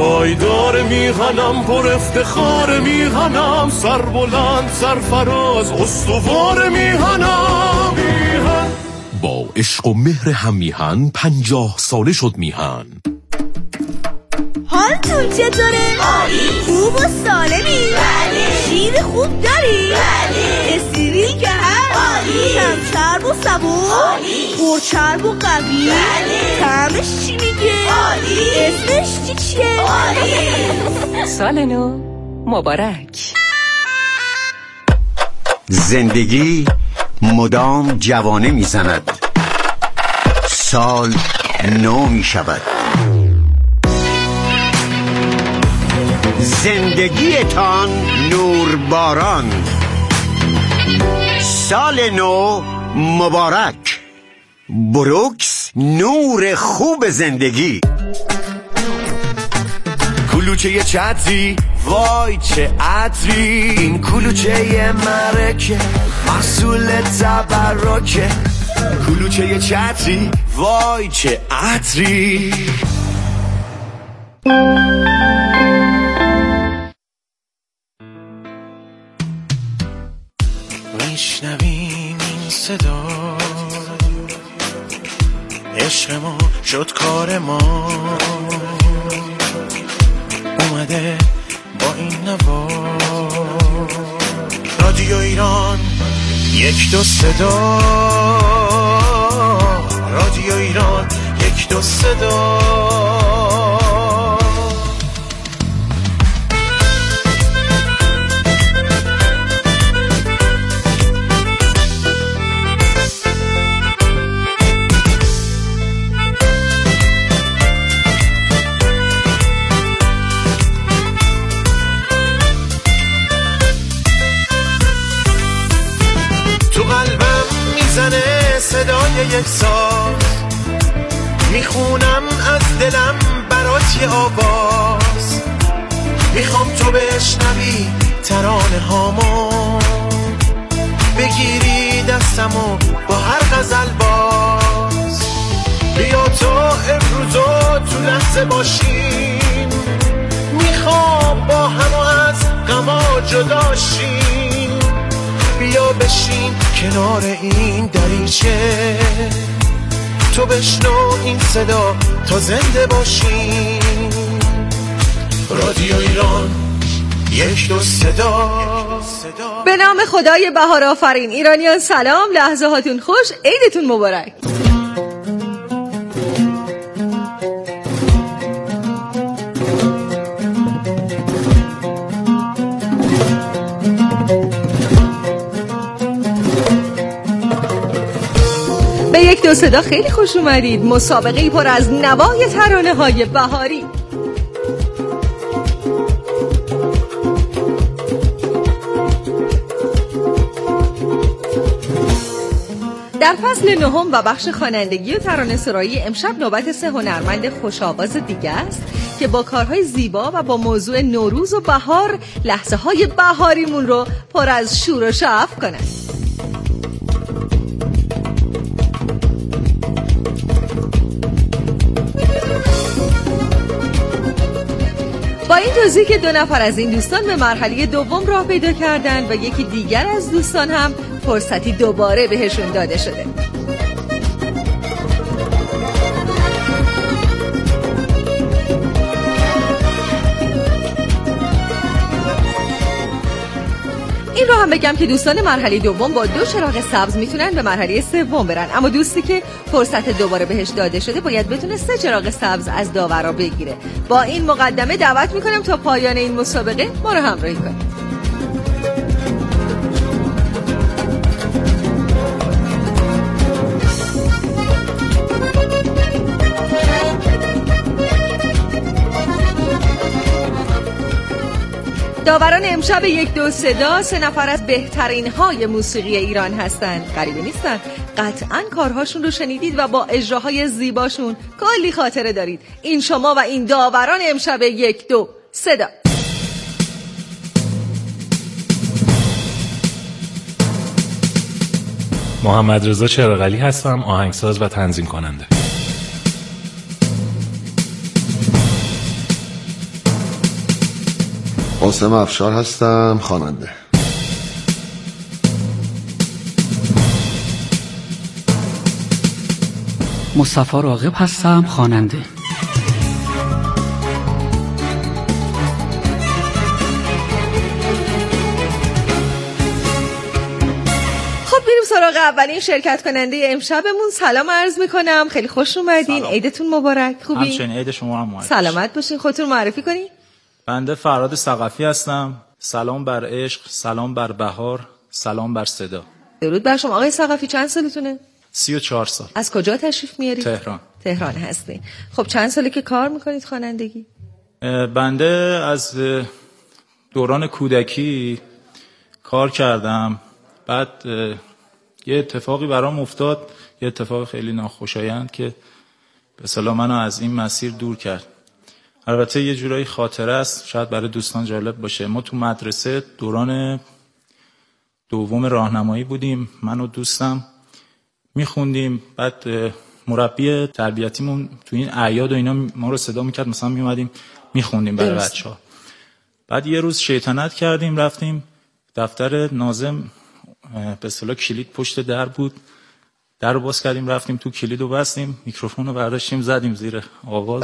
پایدار میهنم، پر افتخار میهنم، سر بلند سرفراز استوار میهنم. با عشق و مهر هم میهن 50 ساله شد میهن. حالتون چطوره؟ عالی. خوب و سالمی؟ بله. شیر خوب داری؟ بله. استریل که هست؟ عالی. کم چرب و صبور؟ عالی. پرچرب و قوی؟ بله. طعمش چی میگه؟ عالی. اسمش چیه؟ عالی. سال نو مبارک. زندگی مدام جوانه میزند، سال نو میشود. زندگیتان نورباران، سال نو مبارک. بروکس، نور خوب زندگی. کلوچه چتری، وای چه عطری، این کلوچه مرکه محصول تبرکه. کلوچه چتری، وای چه عطری. میشنویم این صدا، عشق ما شد کار ما، اومده با این نوا. رادیو ایران 1 2 صدا، رادیو ایران 1 2 صدا. صدای یک ساز میخونم از دلم برات یه آواز، میخوام تو بشنوی ترانه هامو، بگیری دستمو با هر غزل باز. بیا تو امروزو تو لحظه باشیم، میخوام با همو از غما جداشیم. بیا بشین کنار این دریچه، تو بشنو این صدا تا زنده باشیم. رادیو ایران 1 2 صدا. به نام خدای بهار آفرین. ایرانیان سلام، لحظه هاتون خوش، عیدتون مبارک. به 1 2 صدا خیلی خوش اومدید. مسابقه‌ای پر از نوای ترانه‌های بهاری. در فصل نهم و بخش خوانندگی و ترانه‌سرایی امشب نوبت 3 هنرمند خوش‌آواز دیگه است که با کارهای زیبا و با موضوع نوروز و بهار لحظه‌های بهاریمون رو پر از شور و شعف کنن. با این توضیح که 2 نفر از این دوستان به مرحله دوم راه پیدا کردن و یکی دیگر از دوستان هم فرصتی دوباره بهشون داده شده. این رو هم بگم که دوستان مرحله دوم با 2 چراغ سبز میتونن به مرحله سوم برن، اما دوستی که فرصت دوباره بهش داده شده باید بتونه 3 چراغ سبز از داورا بگیره. با این مقدمه دعوت میکنم تا پایان این مسابقه ما رو همراهی کنید. داوران امشب 1 2 صدا 3 نفر از بهترین های موسیقی ایران هستند. غریبه نیستن، قطعاً کارهاشون رو شنیدید و با اجراهای زیباشون کلی خاطره دارید. این شما و این داوران امشب 1 2 صدا. محمد رضا چراغلی هستم، آهنگساز و تنظیم کننده. قاسم افشار هستم، خواننده. مصطفی راغب هستم، خواننده. سراغ اولین شرکت کننده امشبمون. سلام عرض میکنم، خیلی خوش اومدین. عیدتون مبارک. خوبی؟ همچنین عید شما هم مبارک. سلامت باشین. خودتون معرفی کنین. بنده فرهاد ثقفی هستم. سلام بر عشق، سلام بر بهار، سلام بر صدا. درود بر شما. آقای ثقفی چند سالتونه؟ 34 سال. از کجا تشریف میارید؟ تهران هستین. خب چند ساله که کار میکنید خوانندگی؟ بنده از دوران کودکی کار کردم. بعد یه اتفاقی برام افتاد، یه اتفاق خیلی ناخوشایند که به اصطلاح منو از این مسیر دور کرد. البته یه جورایی خاطره است، شاید برای دوستان جالب باشه. ما تو مدرسه دوران دوم راهنمایی بودیم، من و دوستم میخوندیم. بعد مربی تربیتیمون تو این اعیاد و اینا ما رو صدا میکرد، مثلا میومدیم میخوندیم برای بچه‌ها. بعد یه روز شیطنت کردیم، رفتیم دفتر ناظم، به اصطلاح کلید پشت در بود، در رو باز کردیم، رفتیم تو، کلید رو بستیم، میکروفون رو برداشتیم زدیم زیر آواز.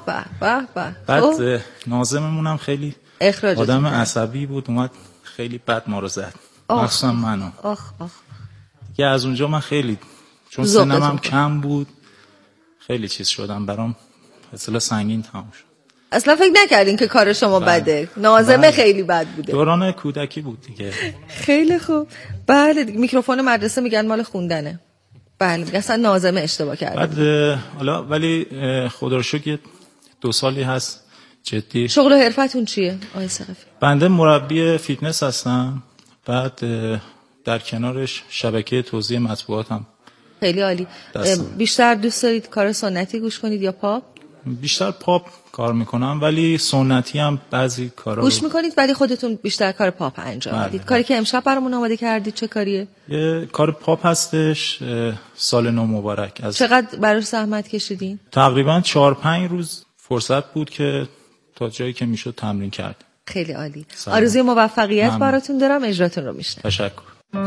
بعد ناظممون هم خیلی آدم عصبی بود، اومد خیلی بد ما رو زد، مخصوصا منو. دیگه از اونجا من خیلی، چون سنم هم کم بود، خیلی چیز شدم، برام اصلا سنگین تمام شد. اصلا فکر نکردین که کار شما بده؟ ناظمه خیلی بد بوده. دوران کودکی بود دیگه. خیلی خوب. بله دیگه، میکروفون مدرسه میگن مال خوندنه. بله میگن اصلا ناظمه اشتباه کرده. بعد حالا ولی خدا رو شکر 2 سالی هست جدی. شغل و حرفتون چیه آقای ثقفی؟ بنده مربی فیتنس هستم. بعد در کنارش شبکه توزیع مطبوعاتم. خیلی عالی. بیشتر دوست دارید کار سنتی گوش کنید یا پاپ؟ بیشتر پاپ کار میکنم، ولی سنتی هم بعضی کارا گوش میکنید، ولی خودتون بیشتر کار پاپ انجام میدید. کاری که امشب برامون آماده کردید چه کاریه؟ یه کار پاپ هستش، سال نو مبارک. چقدر براش زحمت کشیدین؟ تقریبا 4-5 روز فرصت بود که تا جایی که میشد تمرین کرد. خیلی عالی. آرزوی موفقیت براتون دارم. اجراتون رو میشنم. تشکر.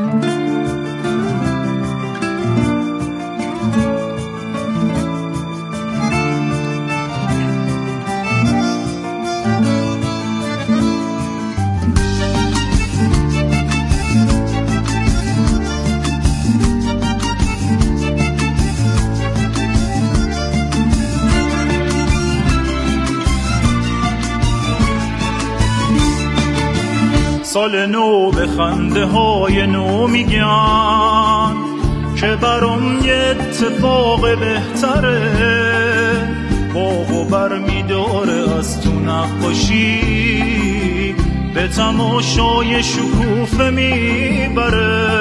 سال نو به خنده های نو میگن که برام یه اتفاق بهتره، باغو بر میداره از تو نقاشی، به تماشای شکوفه میبره.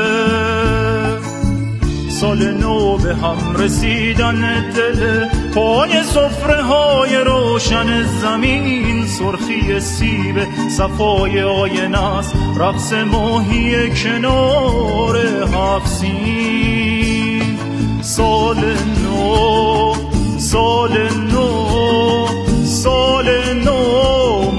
سال نو به هم رسیدن دل، پای سفره های روشن زمین، سرخی سیب صفای آینه است، رقص ماهی کنار 7 سین. سال نو، سال نو، سال نو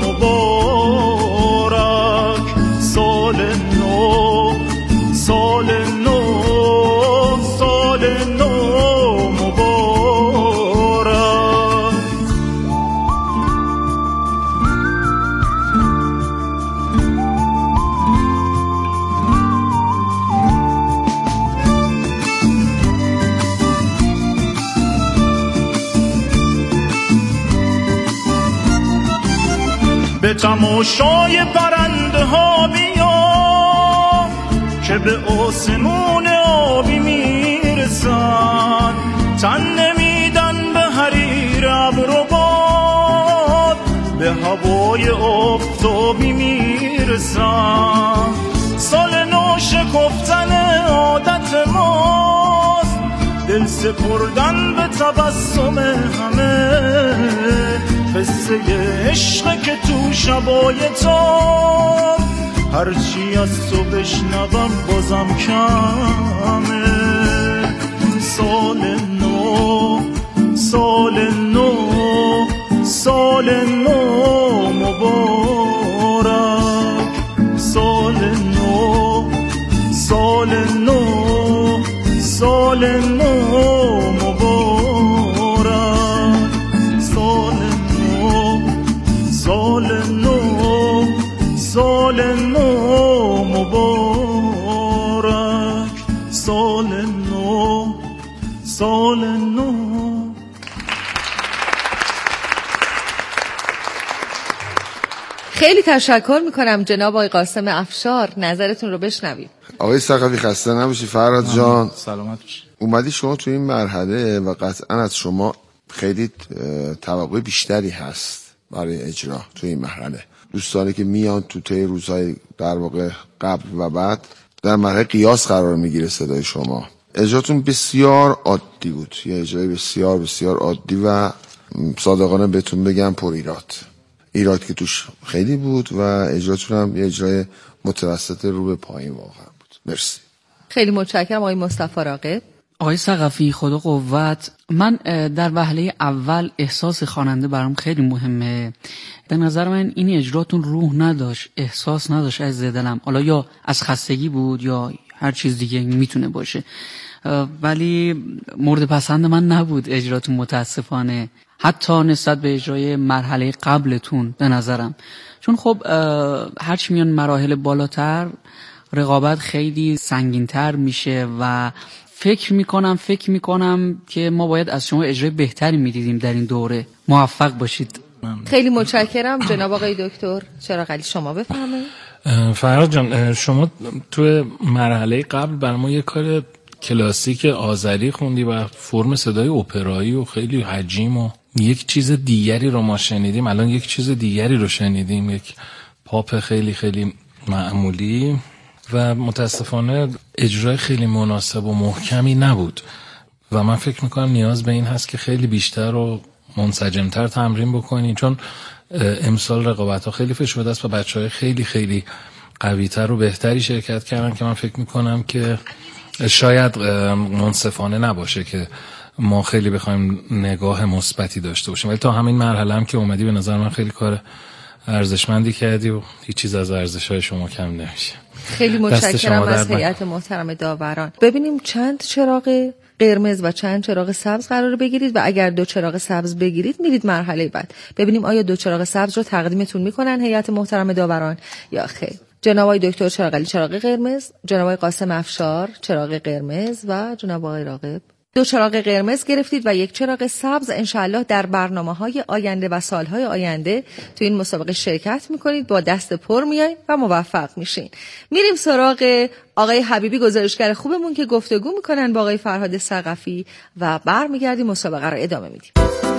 مبارک، سال نو، سال نو، سال نو مبارک. به تماشای پرنده ها بیا که به آسمون آبی میرسن، تن نمیدن به حریر ابر و باد، به هوای آفتابی میرسن. سال نو شکفتن عادت ماست، دل سپردن به تبسم همه، قصه عشق که تو شبای تار، هرچی از تو بشنوم بازم کمه. سال نو، سال نو، سال نو مبارک. سال نو، سال نو مبارک، سال نو، سال نو. خیلی تشکر میکنم جناب آقای قاسم افشار، نظرتون رو بشنویم. آقای ثقفی خسته نباشی. فرهاد جان سلامت باشی. اومدی شما تو این مرحله و قطعا از شما خیلی توقع بیشتری هست برای اجرا تو این مرحله. دوستانی که میان تو طی روزهای در واقع قبل و بعد در مرحله قیاس قرار میگیره صدای شما. اجراتون بسیار عادی بود، یه اجرای بسیار بسیار عادی و صادقانه بهتون بگم پر ایراد که توش خیلی بود و اجراتون هم یه اجرای متوسط رو به پایین واقعا بود. مرسی. خیلی متشکرم آقای مصطفی راغب. آقای ثقفی خدا قوت. من در وهله اول احساس خواننده برام خیلی مهمه. به نظر من این اجراتون روح نداشت، احساس نداشت از دلم، حالا یا از خستگی بود یا هر چیز دیگه میتونه باشه، ولی مورد پسند من نبود اجراتون متاسفانه، حتی نسبت به اجرای مرحله قبلتون به نظرم. چون خب هرچی میان مراحل بالاتر رقابت خیلی سنگین‌تر میشه و فکر میکنم که ما باید از شما اجرای بهتری میدیدیم در این دوره. موفق باشید. خیلی متشکرم جناب آقای دکتر چراغعلی، شما بفرمایید. فرهاد جان، شما تو مرحله قبل برای ما یه کار کلاسیک آذری خوندی و فرم صدای اپرایی و خیلی حجیم و یک چیز دیگری رو ما شنیدیم. الان یک چیز دیگری رو شنیدیم، یک پاپ خیلی خیلی معمولی و متاسفانه اجرای خیلی مناسب و محکمی نبود و من فکر میکنم نیاز به این هست که خیلی بیشتر و منسجمتر تمرین بکنی، چون امسال رقابت ها خیلی فشرده است و بچه های خیلی خیلی قویتر و بهتری شرکت کردن که من فکر میکنم که شاید منصفانه نباشه که ما خیلی بخوایم نگاه مثبتی داشته باشیم. ولی تا همین مرحله هم که اومدی به نظر من خیلی کار ارزشمندی کردی و هیچ چیز از ارزش‌های شما کم نمیشه. خیلی متشکرم از هیئت محترم داوران. ببینیم چند چراغ قرمز و چند چراغ سبز قراره بگیرید و اگر 2 چراغ سبز بگیرید میرید مرحله بعد. ببینیم آیا 2 چراغ سبز رو تقدیمتون میکنن هیئت محترم داوران یا خیر. جناب آقای دکتر چراغعلی چراغ قرمز، جناب آقای قاسم افشار چراغ قرمز و جناب آقای راغب 2 چراغ قرمز گرفتید و 1 چراغ سبز. انشالله در برنامه‌های آینده و سالهای آینده تو این مسابقه شرکت میکنید، با دست پر میایید و موفق میشین. میریم سراغ آقای حبیبی گزارشگر خوبمون که گفتگو میکنن با آقای فرهاد ثقفی و برمیگردیم مسابقه رو ادامه میدیم.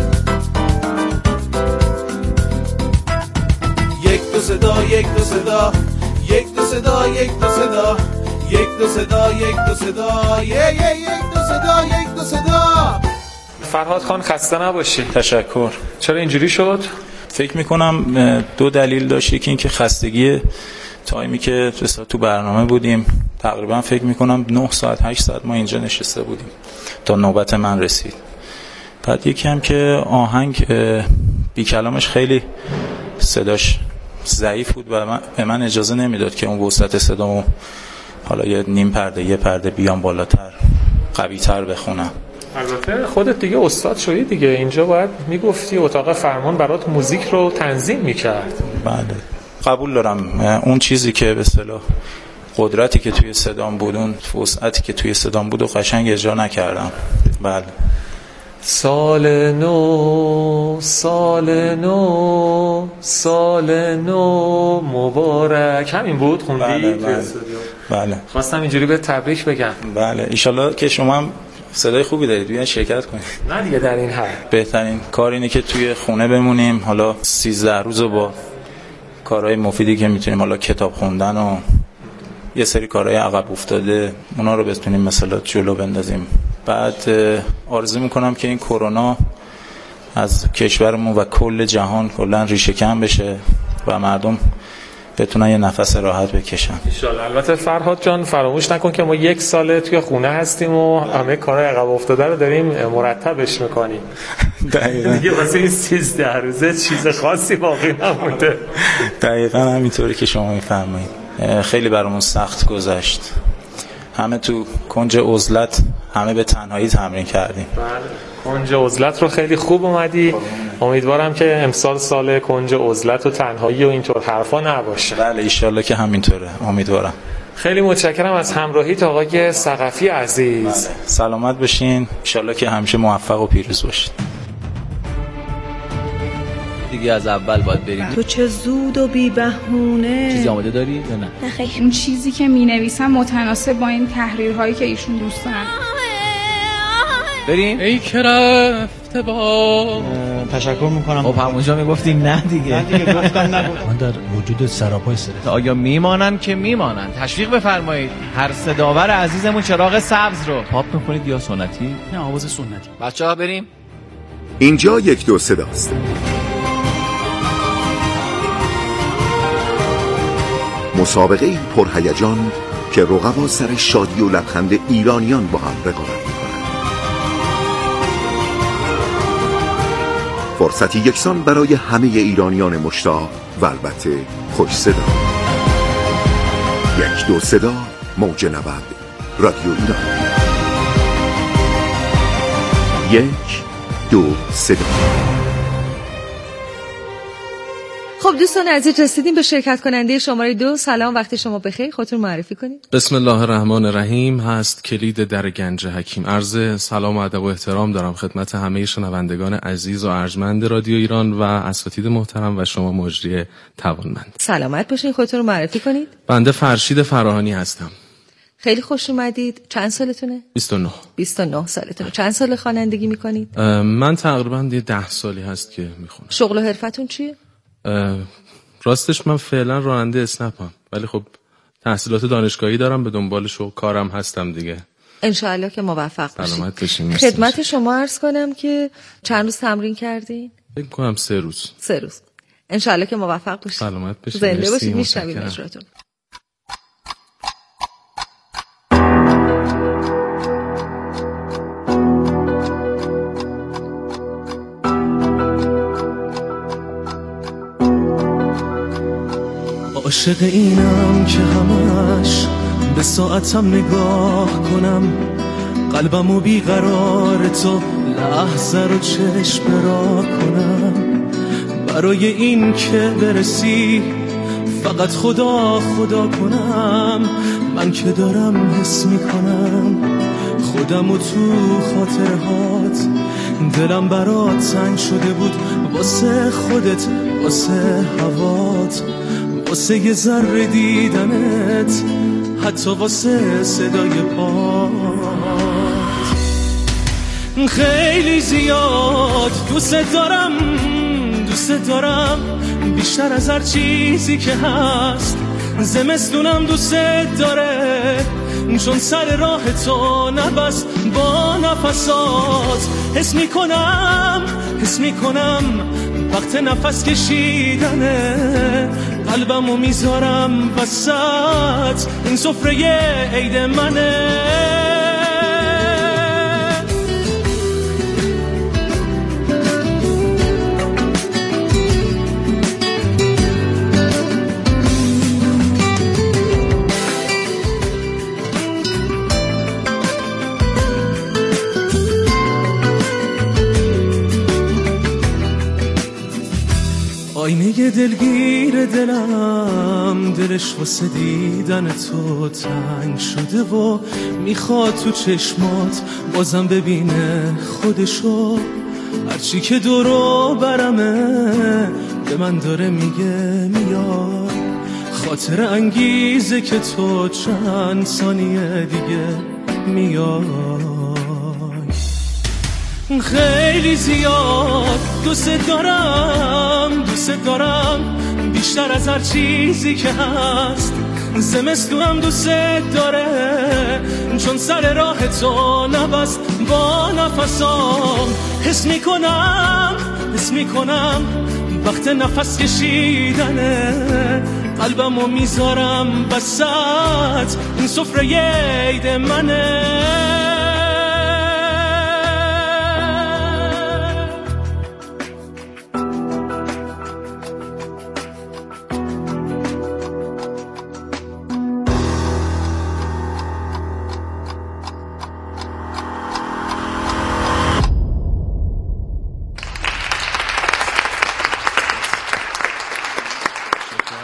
یک دو صدا، یک دو صدا، یک دو صدا، یک دو صدا، یک دو صدا، یک دو صدا، یک دو صدا، یک دو صدا. فرهاد خان خسته نباشی. تشکر. چرا اینجوری شد؟ فکر میکنم 2 دلیل داشت. یکی این که خستگی تایمی که تو برنامه بودیم، تقریبا فکر میکنم 9 ساعت 8 ساعت ما اینجا نشسته بودیم تا نوبت من رسید. بعد یکی هم که آهنگ بی کلامش خیلی صداش ضعیف بود و به من اجازه نمیداد که اون وسعت صدامو حالا یه نیم پرده یه پرده بیام بالاتر قوی‌تر بخونم. البته خودت دیگه استاد شدی دیگه، اینجا باید میگفتی اتاق فرمان برات موزیک رو تنظیم میکرد. بله قبول دارم، اون چیزی که به اصطلاح قدرتی که توی صدام بود، اون وسعتی که توی صدام بود و قشنگ اجرا نکردم. بله. سال نو، سال نو، سال نو مبارک، همین بود خوندی؟ بله. خواستم اینجوری به تبریک بگم. بله ایشالله که شما هم صدای خوبی دارید، بیاین شرکت کنید. نه دیگه در این حد بهترین کار اینه که توی خونه بمونیم، حالا 13 روز با کارهای مفیدی که میتونیم، حالا کتاب خوندن و یه سری کارهای عقب افتاده اونا رو بتونیم مثلا جلو بندازیم. بعد آرزو میکنم که این کرونا از کشورمون و کل جهان کلا ریشه کن بشه و مردم بتونن یه نفس راحت بکشن ان شاءالله. البته فرهاد جان فراموش نکن که ما 1 ساله توی خونه هستیم و همه کارهای عقب افتاده رو داریم مرتبش میکنیم. دقیقاً دیگه واسه این 13 روزه چیز خاصی باقی نمونده. دقیقاً همینطوری که شما میفرمایید. خیلی برامون سخت گذشت. همه تو کنج عزلت همه به تنهایی تمرین کردیم. کنج عزلت رو خیلی خوب اومدی. امیدوارم که امسال سال کنج عزلت و تنهایی و اینطور حرفا نباشه. بله ایشالله که همینطوره، امیدوارم. خیلی متشکرم از همراهیت آقای ثقفی عزیز. بله. سلامت بشین، ایشالله که همیشه موفق و پیروز باشید. دیگه از اول باید بریم. تو چه زود و بی بهونه. چیزی آماده داری یا نه؟ نخیر. اون چیزی که می‌نویسم متناسب با این تحریرهایی که ایشون دوست دارن. بریم؟ ای که رفته با تشکر میکنم. خب همونجا میگفتی نه دیگه. نه دیگه گفتم نگفتم. من در وجود سراپای سرت. آیا میمانن که میمانن. تشویق بفرمایید هر صداور عزیزمون چراغ سبز رو. پاپ میکنید یا سنتی؟ نه آواز سنتی. بچه‌ها بریم. اینجا 1 2 صداست. مسابقه ای پرهیجان که رقبا سر شادی و لبخند ایرانیان با هم رقابت می‌کنند. فرصتی یکسان برای همه ایرانیان مشتاق و البته خوش صدا. 1 2 صدا، موج 90 رادیو ایران. 1 2 صدا. خب دوستان عزیز رسیدیم به شرکت کننده شماره 2. سلام، وقت شما بخیر. خودتون معرفی کنید. بسم الله الرحمن الرحیم. هست کلید در گنج حکیم. عرض سلام و ادب و احترام دارم خدمت همه شنوندگان عزیز و ارجمند رادیو ایران و اساتید محترم و شما مجری توانمند. سلامت باشین. خودتون رو معرفی کنید. بنده فرشید فراهانی هستم. خیلی خوش اومدید. چند سالتونه؟ 29. 29 سالتونه. چند سال خوانندگی میکنید؟ من تقریبا 10 سالی هست که میخونم. شغل و حرفتون چیه؟ راستش من فعلا راننده اسنپم، ولی خب تحصیلات دانشگاهی دارم، به دنبال شغل کارم هستم دیگه. انشاءالله که موفق باشید. سلامت باشین. خدمت شما عرض کنم که چند روز تمرین کردین؟ فکر کنم 3 روز. 3 روز. انشاءالله که موفق باشید. سلامت باشید. زنده باشید. میشنویم اجراتون. عاشق اینم که همش به ساعتم نگاه کنم، قلبمو بیقرار تو لحظه رو چشم را کنم. برای این که برسی فقط خدا خدا کنم. من که دارم حس میکنم خودمو تو خاطرهات. دلم برات تنگ شده بود واسه خودت، واسه هوات، واسه یه ذره دیدنت، حتی واسه صدای پات. خیلی زیاد دوست دارم، دوست دارم بیشتر از هر چیزی که هست. زمستونم دوست داره چون سر راه تو نبست با نفسات. حس میکنم وقت نفس کشیدنه، قلبمو میذارم وسط این سفره عید منه. آینه دلگیر دلم، دلش واسه دیدن تو تنگ شده و میخواد تو چشمات بازم ببینه خودشو. هرچی که دورو برمه به من داره میگه میاد، خاطر انگیزه که تو چند ثانیه دیگه میاد. خیلی زیاد دوست دارم، دوست دارم بیشتر از هر چیزی که هست. زمستونم دوست داره چون سر راه تو نبست با نفسام. حس میکنم وقت نفس کشیدنه، قلبمو میذارم وسط این سفره عید منه.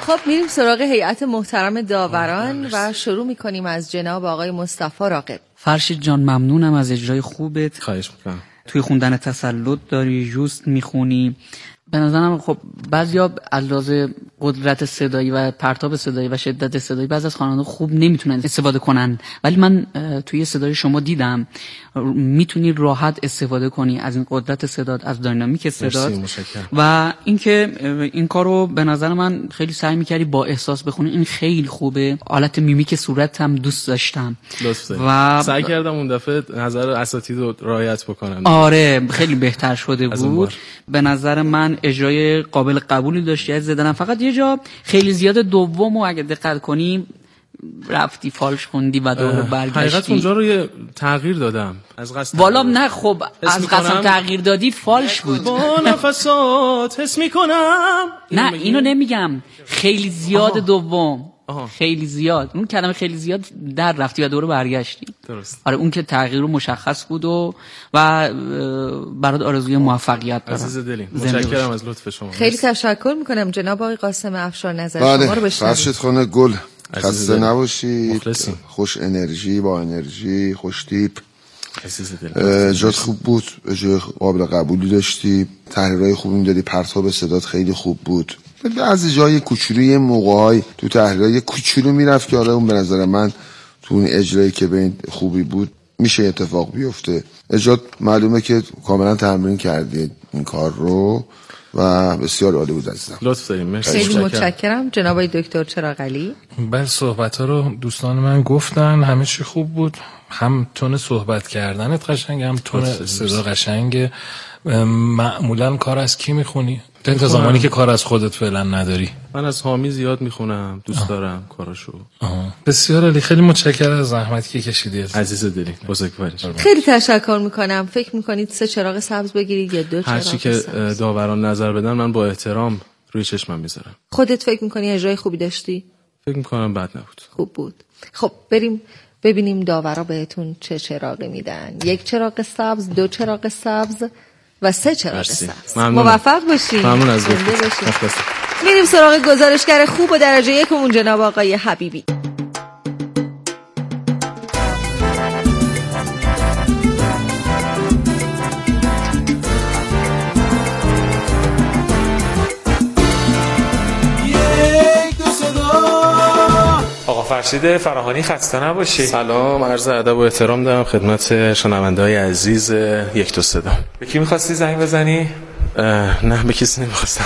خب میریم سراغ هیئت محترم داوران و شروع میکنیم از جناب آقای مصطفی راغب. فرشید جان ممنونم از اجرای خوبت. خواهش میکنم. توی خوندن تسلط داری، جوست میخونی. به نظرم خب بعضیا از لحاظ قدرت صدایی و پرتاب صدایی و شدت صدایی بعضی از خواننده خوب نمیتونن استفاده کنن، ولی من توی صدای شما دیدم میتونی راحت استفاده کنی از این قدرت صدات، از دینامیک صدات و اینکه این کارو به نظر من خیلی سعی میکردی با احساس بخونی. این خیلی خوبه. حالت میمیک صورت هم دوست داشتم و سعی کردم اون دفعه نظر اساتید رو رعایت بکنم. آره خیلی بهتر شده بود. به نظر من اجرای قابل قبولی داشتی از زدنم. فقط یه جا خیلی زیاد دومو اگه دقت کنی رفتی فالش خوندی و دوباره برگشتی. حقیقت اونجا رو یه تغییر دادم از قصد. والا نه خب از قصد تغییر دادی فالش بود. با نفسات حس میکنم. نه اینو نمیگم، خیلی زیاد دوم. خیلی زیاد، اون کلمه خیلی زیاد در رفتی و دوباره برگشتی. درست. آره اون که تغییر رو مشخص بود و برات آرزوی موفقیت دارم. عزیز دلیم متشکرم از لطف شما. خیلی تشکر میکنم. جناب آقای قاسم افشار نظر شما رو بشنویم. فرشید خانه گل، خسته نباشید. خوش انرژی، با انرژی، خوش تیپ. جات خوب بود، جای قابل قبولی داشتی، تحریرهای خوبی میدادی، پرتاب صدات خیلی خوب بود. بعضی جای کوچولوی موقع‌های تو تحریرهای کوچولو میرفت که آره اون به نظر من تو اون اجرایی که به این خوبی بود میشه اتفاق بیفته. اجرات معلومه که کاملا تمرین کردید این کار رو و بسیار عالی بود عزیزم. لطف داریم. مرسی. خیلی متشکرم. جناب دکتر چراغعلی. بله صحبت‌ها رو دوستان من گفتن، همه چی خوب بود. هم تون صحبت کردنت قشنگ، هم تون صدا قشنگ. معمولا کار از کی میخونی؟ تا زمانی که کار از خودت فعلا نداری. من از حامی زیاد میخونم، دوست دارم کاراشو. بسیار عالی، خیلی متشکرم از زحمتی که کشیدی عزیز دلی. بزرگواری. خیلی تشکر میکنم. فکر میکنید 3 چراغ سبز بگیرید یا 2 چراغ سبز؟ هرچی که داوران نظر بدن من با احترام روی چشمم میذارم. خودت فکر میکنی اجرای خوبی داشتی؟ فکر میکنم بد نبود. خوب بود. خب بریم ببینیم داورا بهتون چه چراغی میدن. 1 چراغ سبز، 2 چراغ سبز و 3 چراغ سبز. موفق باشید. ممنون از میریم سراغ گزارشگر خوب و درجه 1 جناب آقای حبیبی. آقا فرشید فراهانی خسته نباشی. سلام، عرض ادب و احترام دارم خدمت شنونده‌های عزیز یک دو صدا. به کی می‌خواستی زنگ بزنی؟ نه به کسی نمی‌خواستم.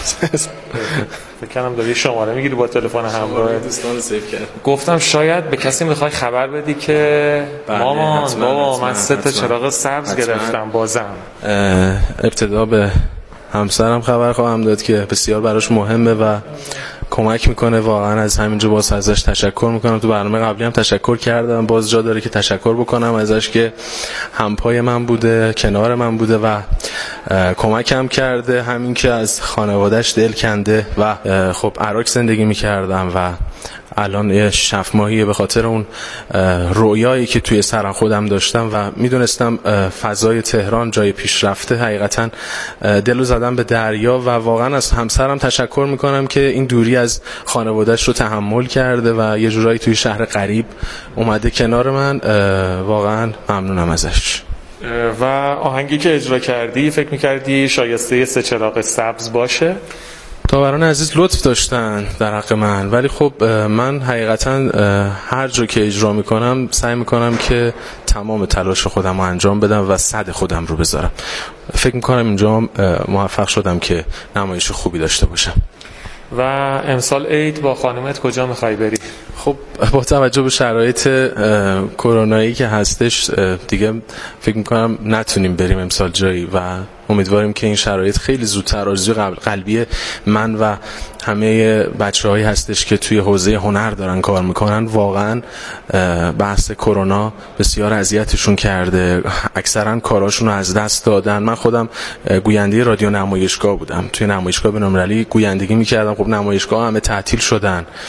فکر کنم داری شماره میگیری با تلفن همراه. دوستان سیو کرد. گفتم شاید به کسی می‌خوای خبر بدی که مامان بابا من 3 تا چراغ سبز گرفتم بازم. ابتدا به همسرم خبر خواهم داد که بسیار براش مهمه و کمک میکنه. واقعا از همینجا باز ازش تشکر میکنم. تو برنامه قبلی هم تشکر کردم، باز جا داره که تشکر بکنم ازش که همپای من بوده، کنار من بوده و کمکم کرده. همین که از خانوادهش دل کنده و خب عراق زندگی میکردم و الان یه 6 ماهیه به خاطر اون رویایی که توی سر خودم داشتم و میدونستم فضای تهران جای پیشرفته، حقیقتا دلو زدم به دریا و واقعا از همسرم تشکر میکنم که این دوری از خانوادهش رو تحمل کرده و یه جورایی توی شهر غریب اومده کنار من. واقعا ممنونم ازش. و آهنگی که اجرا کردی فکر میکردی شایسته 3 چراغ سبز باشه؟ داوران عزیز لطف داشتن در حق من، ولی خب من حقیقتا هر جا که اجرا میکنم سعی میکنم که تمام تلاش خودم رو انجام بدم و صد خودم رو بذارم. فکر میکنم اینجا موفق شدم که نمایش خوبی داشته باشم. و امسال عید با خانومت کجا میخوای بری؟ خب با توجه به شرایط کرونایی که هستش دیگه فکر میکنم نتونیم بریم امسال جایی و امیدواریم که این شرایط خیلی زودتر. آرزوی قلبی من و همه بچه‌هایی هستش که توی حوزه هنر دارن کار میکنن. واقعا بحث کرونا بسیار اذیتشون کرده، اکثرا کاراشون رو از دست دادن. من خودم گوینده رادیو نمایشگاه بودم، توی نمایشگاه بین‌المللی گویندگی میکردم. خب نمایشگاه همه تعطیل شدن،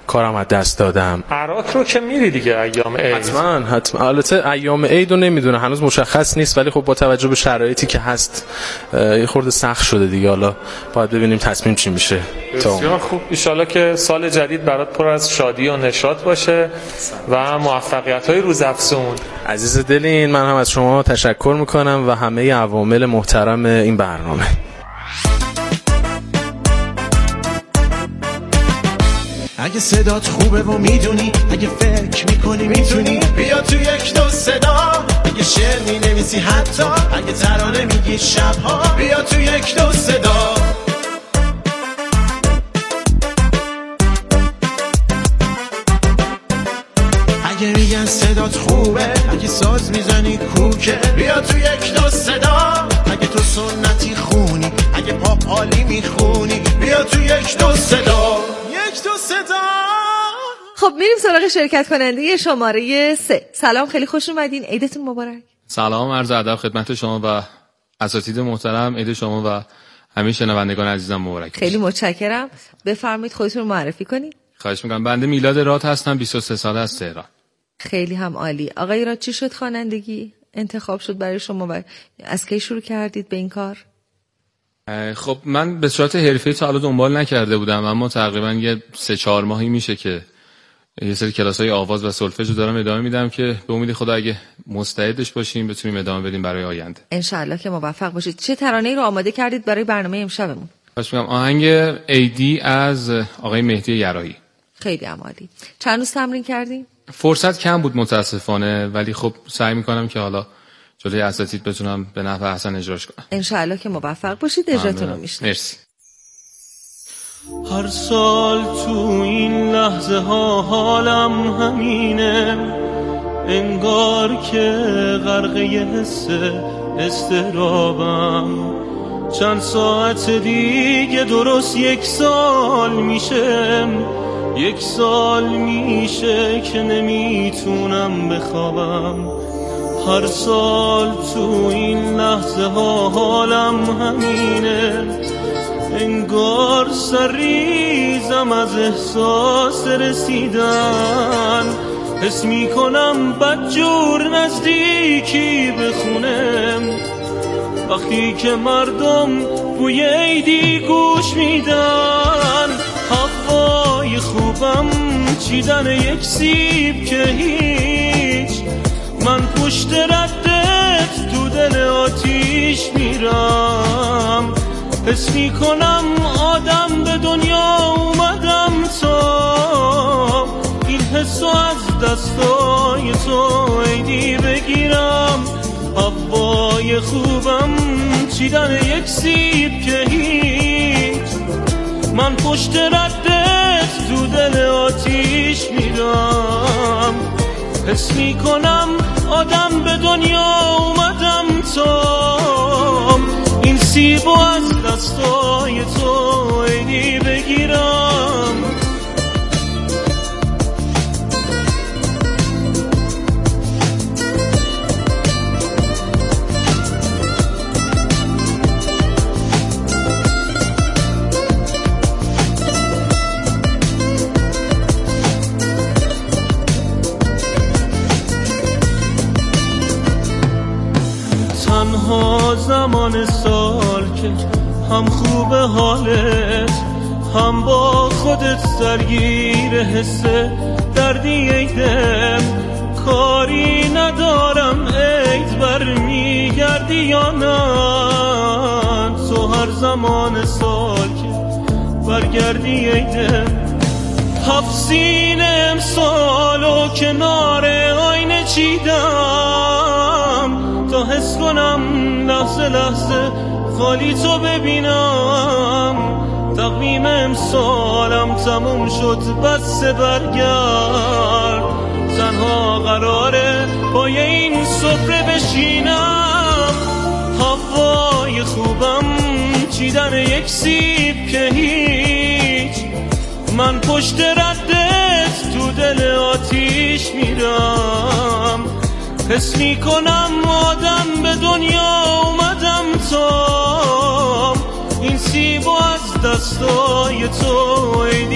کارم از دست دادم. عراق رو که میری دیگه ایام عید. حتما. البته ایام عید رو نمیدونه، هنوز مشخص نیست، ولی خب با توجه به شرایطی که هست یه خورده سخت شده دیگه. حالا باید ببینیم تصمیم چی میشه. بسیار خوب، ان شاءالله که سال جدید برات پر از شادی و نشاط باشه و موفقیت‌های روزافزون. عزیز دلین، من هم از شما تشکر میکنم و همه عوامل محترم این برنامه. اگه صدات خوبه و میدونی، اگه فکر میکنی میتونی، بیا تو یک دو صدا. اگه شعر مینویسی حتی، اگه ترانه میگی شبها، بیا تو یک دو صدا. اگه میگن صدات خوبه، اگه ساز میزنی کوکه، بیا تو یک دو صدا. اگه تو سنتی خونی، اگه پاپ عالی میخونی، بیا تو یک دو صدا. یک دو صدا. خب میریم سراغ شرکت کننده شماره 3. سلام، خیلی خوش اومدین، عیدتون مبارک. سلام، عرض ادب خدمت شما و اساتید محترم. عید شما و همه شنوندگان عزیزم مبارک. خیلی متشکرم. بفرمایید خودتون رو معرفی کنید. خواهش میکنم. بنده میلاد راد هستم، 23 ساله از تهران. خیلی هم عالی. آقای راد، چی شد خوانندگی انتخاب شد برای شما و از کی شروع کردید به این کار؟ خب من به صورت حرفه‌ای تا الان دنبال نکرده بودم، اما تقریبا یه 3-4 ماهی میشه که یه سری کلاس‌های آواز و سولفژ رو دارم ادامه میدم که به امید خدا اگه مستعدش باشیم بتونیم ادامه بدیم برای آینده. ان شاءالله که موفق باشید. چه ترانه‌ای رو آماده کردید برای برنامه امشبمون؟ خواهش می‌کنم. آهنگ ایدی از آقای مهدی یراحی. خیلی عالی. چند روز تمرین کردین؟ فرصت کم بود متاسفانه، ولی خب سعی می‌کنم که حالا جلوی اساتید بتونم به نحو احسن اجراش کنم. ان شاءالله که موفق باشید. اجراتون رو میشنویم. مرسی. هر سال تو این لحظه ها حالم همینه، انگار که غرقه حس استرابم. چند ساعت دیگه درست 1 سال میشه، 1 سال میشه که نمیتونم بخوابم. هر سال تو این لحظه ها حالم همینه، انگار سریزم از احساس رسیدن. حس میکنم بدجور نزدیکی بخونم، وقتی که مردم بوی عیدی گوش میدن. هوای خوبم چیدن یک سیب که هیچ، من پشت ردت تو دل آتیش میرم. حس میکنم آدم به دنیا اومدم تا این حسو از دستای تو عیدی بگیرم. هوای خوبم چیدن یک سیب که هیچ، من پشت ردت تو دل آتیش میرم. حس میکنم آدم به دنیا اومدم تا این سیبو از دستای تو عیدی بگیرم. تنها زمان سال که هم خوب حالت، هم با خودت درگیر حس دردی عیدم. کاری ندارم عید برمیگردی یا نه، تو هر زمان سال که برگردی عیدم. 7 سینه امسالو کنار آینه چیدم تا حس کنم لحظه لحظه خالی تو ببینم. تقویم امسالم تموم شد بس برگرد، تنها قراره پای این سفره بشینم. هوای خوبم چیدن یک سیب که هیچ، من پشت ردت تو دل آتیش میرم. حس میکنم آدم به دنیا اومدم تا این سیبو از دستای تو